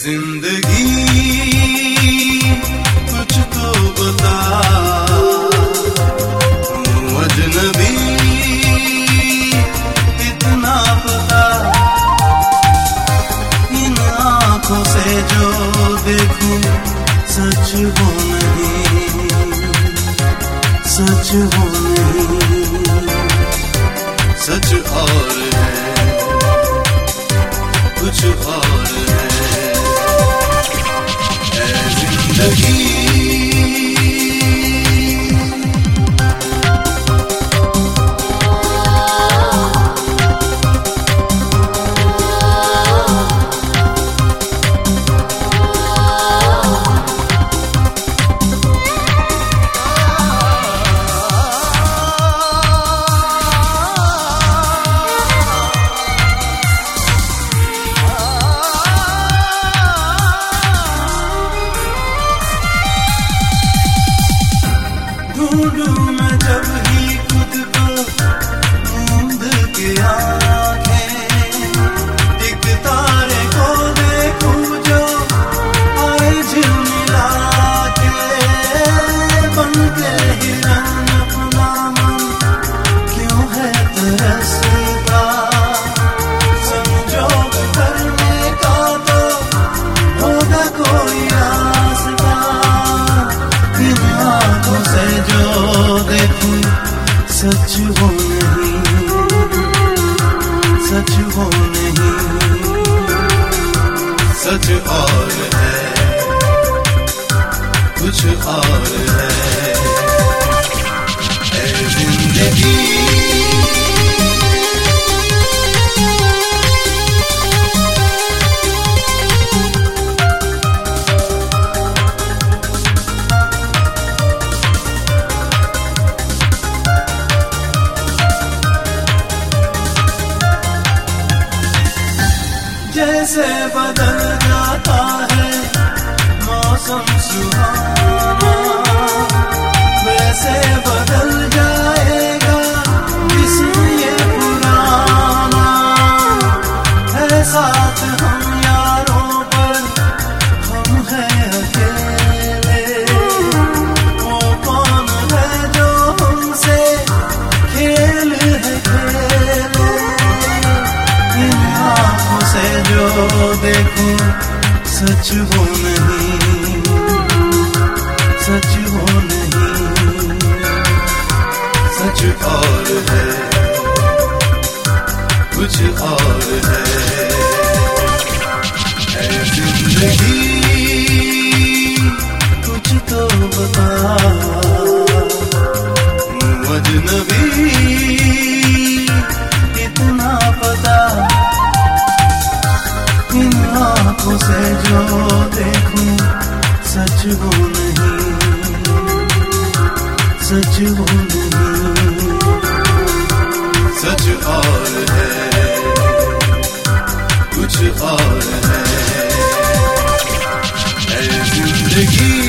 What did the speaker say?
जिंदगी कुछ तो बता, हूँ अजनबी इतना पता, इन आँखों से जो देखूं सच वो नहीं, सच वो नहीं, सच और है, कुछ और है जिंदगी। ढूंढूं मैं जब ही खुद को नींद की आंखें, एक तारे को देखूं जो आए झिलमिला के, बन के हिरन अपना मन क्यों है तरसता, संजोग करने का तो होगा कोई रास्ता, इन आँखों से जो देखूं सच वो नहीं, सच वो नहीं, सच और है, कुछ और है जिंदगी। जैसे बदल जाता है मौसम सुहाना, वैसे बदल जाएगा जिस्म ये पुराना, है साथ हम यारों पर हम हैं अकेले, वो कौन है जो हमसे खेल है खेले, इन आँखों से जो देखूं सच वो नहीं, सच वो नहीं, सच और है, कुछ और है जिंदगी। कुछ तो बता, हूँ अजनबी इतना पता, इन आँखों से जो देखूं सच वो नहीं, सच वो नहीं, सच और है, कुछ और है जिंदगी।